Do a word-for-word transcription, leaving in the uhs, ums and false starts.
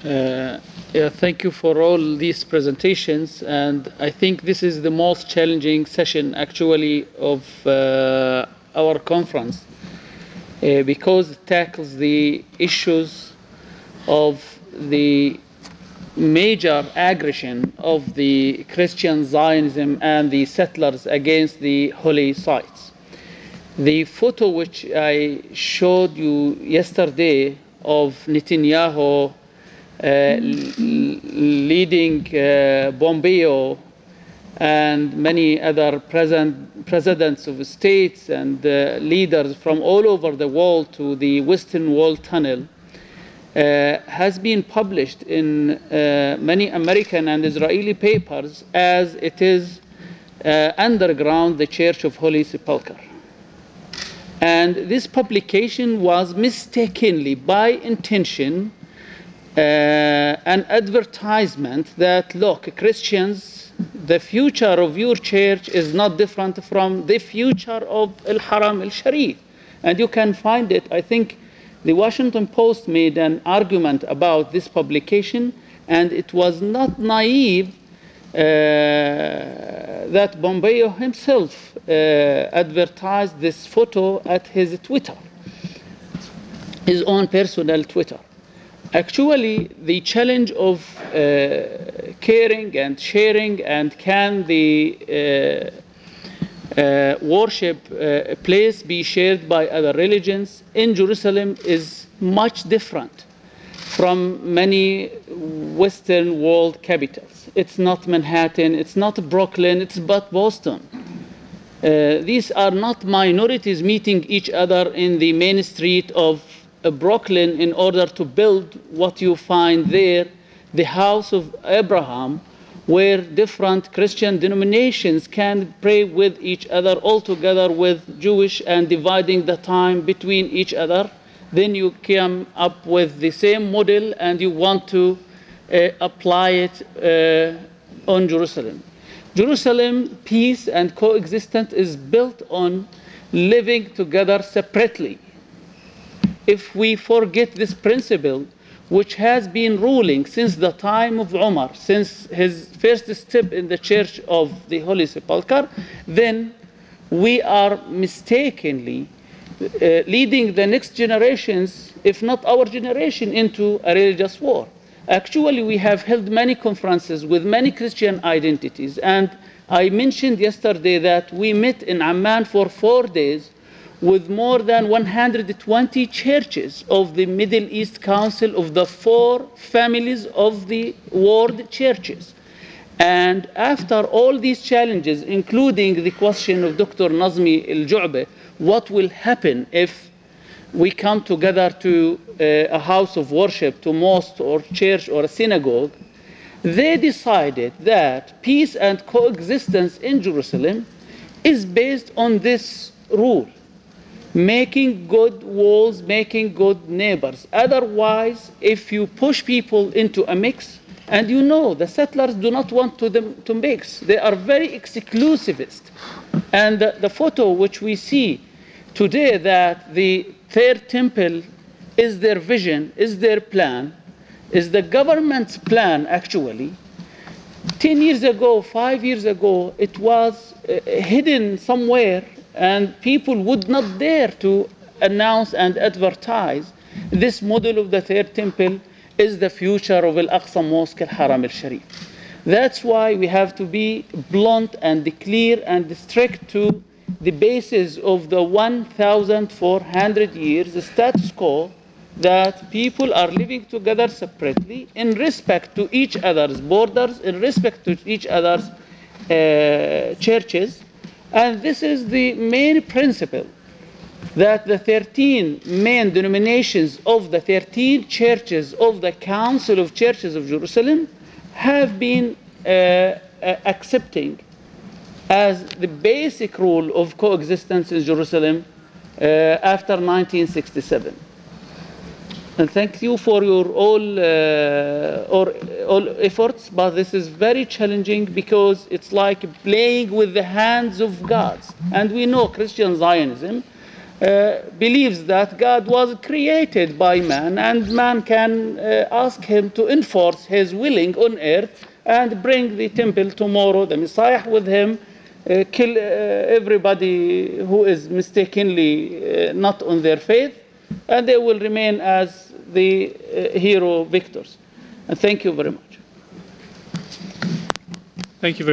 Uh, yeah, thank you for all these presentations, and I think this is the most challenging session actually of uh, our conference uh, because it tackles the issues of the major aggression of the Christian Zionism and the settlers against the holy sites. The photo which I showed you yesterday of Netanyahu uh, leading uh, Pompeo and many other present, presidents of states and uh, leaders from all over the world to the Western Wall Tunnel uh, has been published in uh, many American and Israeli papers as it is uh, underground the Church of Holy Sepulchre. And this publication was mistakenly, by intention, uh, an advertisement that, look, Christians, the future of your church is not different from the future of Al Haram al Sharif. And you can find it, I think the Washington Post made an argument about this publication, and it was not naive uh, that Pompeo himself uh, advertised this photo at his Twitter, his own personal Twitter. Actually, the challenge of uh, caring and sharing and can the uh, uh, worship uh, place be shared by other religions in Jerusalem is much different from many Western world capitals. It's not Manhattan, it's not Brooklyn, it's but Boston. Uh, these are not minorities meeting each other in the main street of uh, Brooklyn in order to build what you find there, the house of Abraham, where different Christian denominations can pray with each other all together with Jewish and dividing the time between each other. Then you come up with the same model and you want to uh, apply it uh, on Jerusalem. Jerusalem, peace and coexistence is built on living together separately. If we forget this principle, which has been ruling since the time of Umar, since his first step in the Church of the Holy Sepulchre, then we are mistakenly uh, leading the next generations, if not our generation, into a religious war. Actually, we have held many conferences with many Christian identities, and I mentioned yesterday that we met in Amman for four days with more than one hundred twenty churches of the Middle East Council of the four families of the world churches. And after all these challenges, including the question of Doctor Nazmi El Ju'be, what will happen if we come together to uh, a house of worship, to mosque or church or a synagogue, they decided that peace and coexistence in Jerusalem is based on this rule: making good walls, making good neighbors. Otherwise, if you push people into a mix, and you know the settlers do not want to, them to mix, they are very exclusivist. And the, the photo which we see today, that the third temple is their vision, is their plan, is the government's plan actually. ten years ago, five years ago, it was uh, hidden somewhere, and people would not dare to announce and advertise this model of the third temple is the future of Al Aqsa Mosque, Al Haram al Sharif. That's why we have to be blunt and clear and strict to the basis of the one thousand four hundred years status quo, that people are living together separately in respect to each other's borders, in respect to each other's uh, churches. And this is the main principle that the thirteen main denominations of the thirteen churches of the Council of Churches of Jerusalem have been uh, uh, accepting as the basic rule of coexistence in Jerusalem uh, after nineteen sixty-seven. And thank you for your all, uh, or, all efforts, but this is very challenging because it's like playing with the hands of gods. And we know Christian Zionism uh, believes that God was created by man, and man can uh, ask him to enforce his willing on earth and bring the temple tomorrow, the Messiah with him, uh, kill uh, everybody who is mistakenly uh, not on their faith, and they will remain as the uh, hero victors. And thank you very much. Thank you very